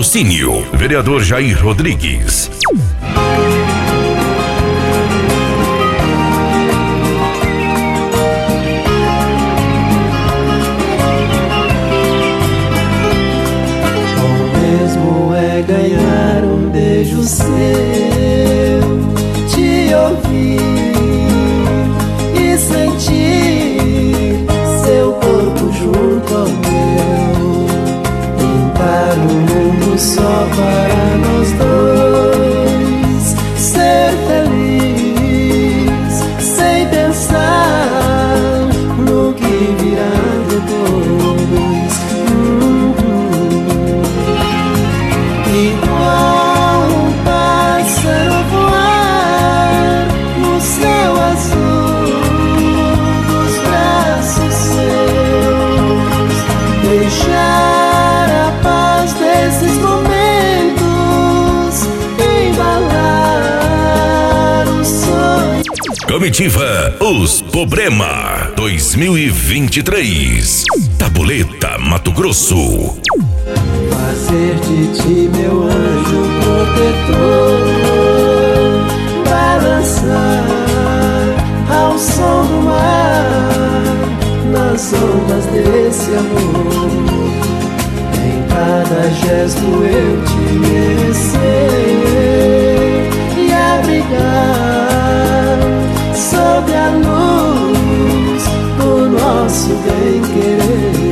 Patrocínio: Vereador Jair Rodrigues. Bom mesmo é ganhar um beijo seu, te ouvir e sentir seu corpo junto ao meu, pintar um mundo só para nós dois, ser feliz sem pensar no que virá depois. Igual um pássaro voar no céu azul dos braços seus, deixar a paz desses momentos, embalar o sonho. Comitiva Os Problema 2023. Tabuleta, Mato Grosso. Fazer de ti meu anjo protetor, balançar ao som do mar, nas ondas desse amor. Em cada gesto eu te merecer e abrigar sob a luz do nosso bem-querer.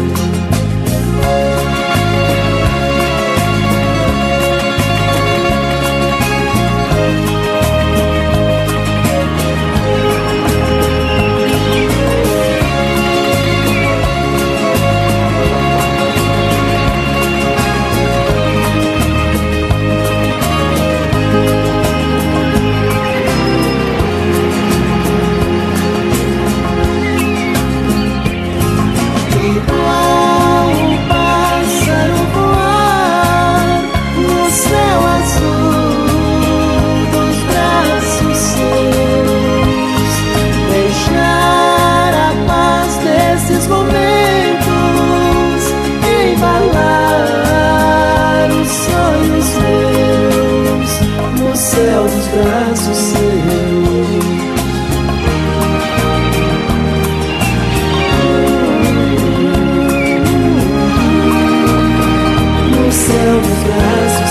Céu dos braços seus, no céu dos braços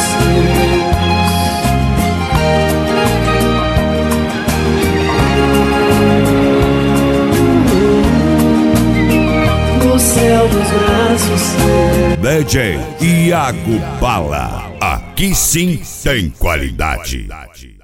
seus, no céu dos braços seus. DJ Iago Bala. Aqui sim tem qualidade.